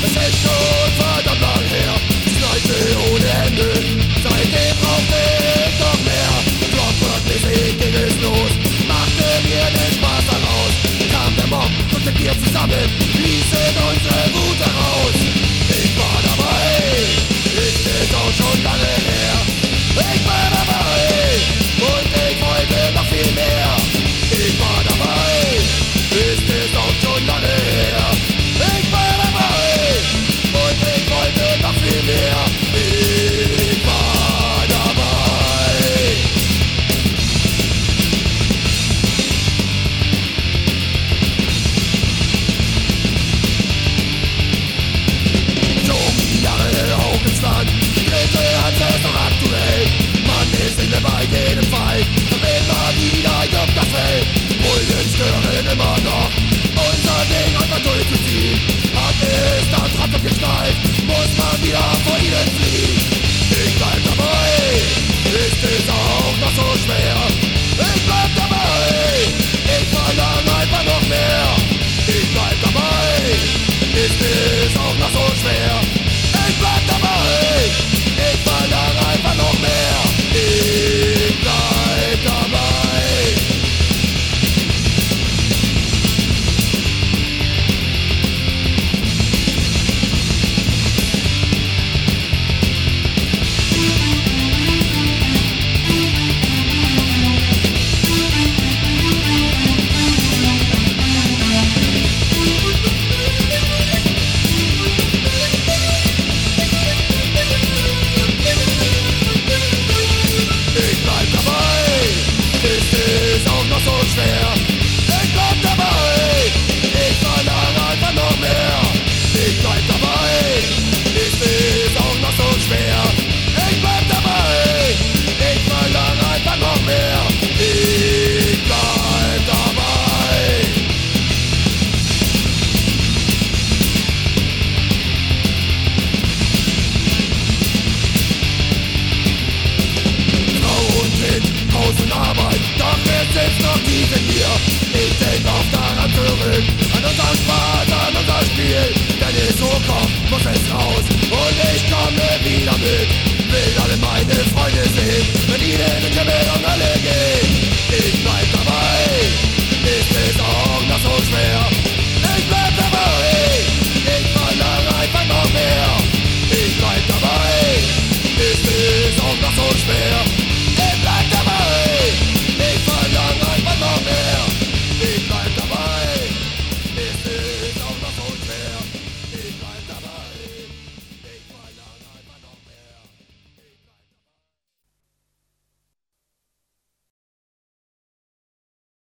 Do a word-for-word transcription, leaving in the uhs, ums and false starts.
Es ist schon verdammt lang her, Leute ohne Hände. Seitdem brauchte ich noch mehr. Clockwork-mäßig ging es los, machte mir den Spaß daraus. Kam der Mob und mit mir zusammen, ließen unsere Wut heraus. Ich war dabei, ist es auch schon lange her. Ich war dabei und ich wollte noch viel mehr. Ich war dabei, ist es auch schon lange her. Ich war dabei und ich wollte noch viel mehr. Ich war dabei. Schon Jahre hoch ins Land, die dritte Hand ist noch aktuell. Man ist nicht mehr bei jedem Fall, doch immer wieder juckt das Fell. Bullen stören immer noch, unser Ding einfach durchzuziehen. Hat es dann trotzdem geknallt, muss man wieder vor ihnen fliehen. Ich bleib dabei, ist es auch noch so schwer. Ich bleib dabei, ich verlang einfach noch mehr. Ich bleib dabei, ist es auch noch so schwer. Ich bleib dabei, ich verlang einfach noch mehr. Ich bleib dabei. Schwer. Ich bleib dabei, ich verlange einfach noch mehr. Ich bleib dabei, ist es auch noch so schwer. Ich bleib dabei, ich verlange einfach noch mehr. Ich bleib dabei. Frau und Kind, Haus und Arbeit, doch wer sitzt noch tief in mir? Ich denk oft daran zurück, an unseren Spaß, an unser Spiel. Wenn es so kommt, muss es raus und ich komme wieder mit. Will alle meine Freunde